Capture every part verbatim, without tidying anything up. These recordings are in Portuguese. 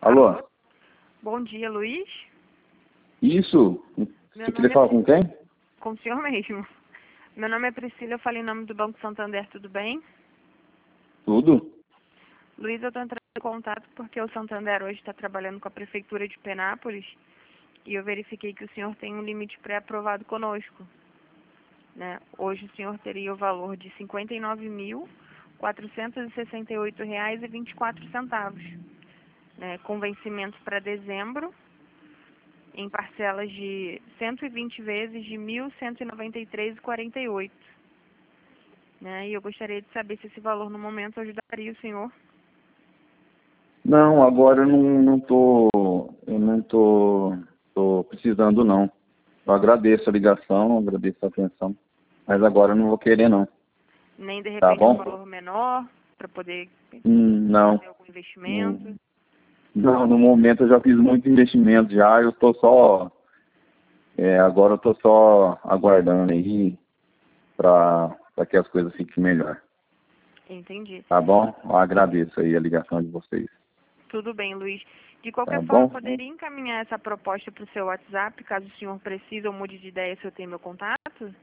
Alô? Alô? Bom dia, Luiz. Isso. Meu Você queria nome falar é... com quem? Com o senhor mesmo. Meu nome é Priscila, eu falo em nome do Banco Santander, tudo bem? Tudo? Luiz, eu estou entrando em contato porque o Santander hoje está trabalhando com a Prefeitura de Penápolis e eu verifiquei que o senhor tem um limite pré-aprovado conosco. Né? Hoje o senhor teria o valor de cinquenta e nove mil, quatrocentos e sessenta e oito reais e vinte e quatro centavos. Né? Com vencimento para dezembro, em parcelas de cento e vinte vezes de mil cento e noventa e três reais e quarenta e oito centavos. Né? E eu gostaria de saber se esse valor no momento ajudaria o senhor. Não, agora eu não, não tô, eu não tô, tô precisando não. Eu agradeço a ligação, agradeço a atenção, mas agora eu não vou querer não. Nem de Tá repente um bom? valor menor para poder Hum, não. fazer algum investimento. Hum, Não, no momento eu já fiz muito investimento já, eu estou só, é, agora eu estou só aguardando aí para que as coisas fiquem melhor. Entendi. Tá bom? Eu agradeço aí a ligação de vocês. Tudo bem, Luiz. De Tá qualquer forma, eu bom? poderia encaminhar essa proposta para o seu WhatsApp, caso o senhor precise ou mude de ideia, se eu tenho meu contato?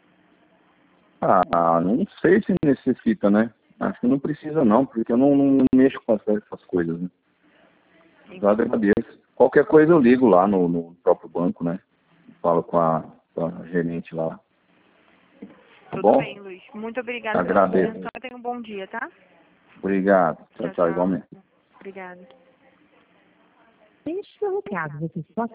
Ah, não sei se necessita, né? Acho que não precisa não, porque eu não, não mexo com essas, essas coisas, né? Eu agradeço. Qualquer coisa eu ligo lá no, no próprio banco, né? Falo com a, com a gerente lá. Tá Tudo bom? bem, Luiz. Muito obrigada pela sua Agradeço. atenção e tenha um bom dia, tá? Obrigado. Tchau, Tchau, tchau, tchau. igualmente. Obrigada. Deixe seu recado. Você só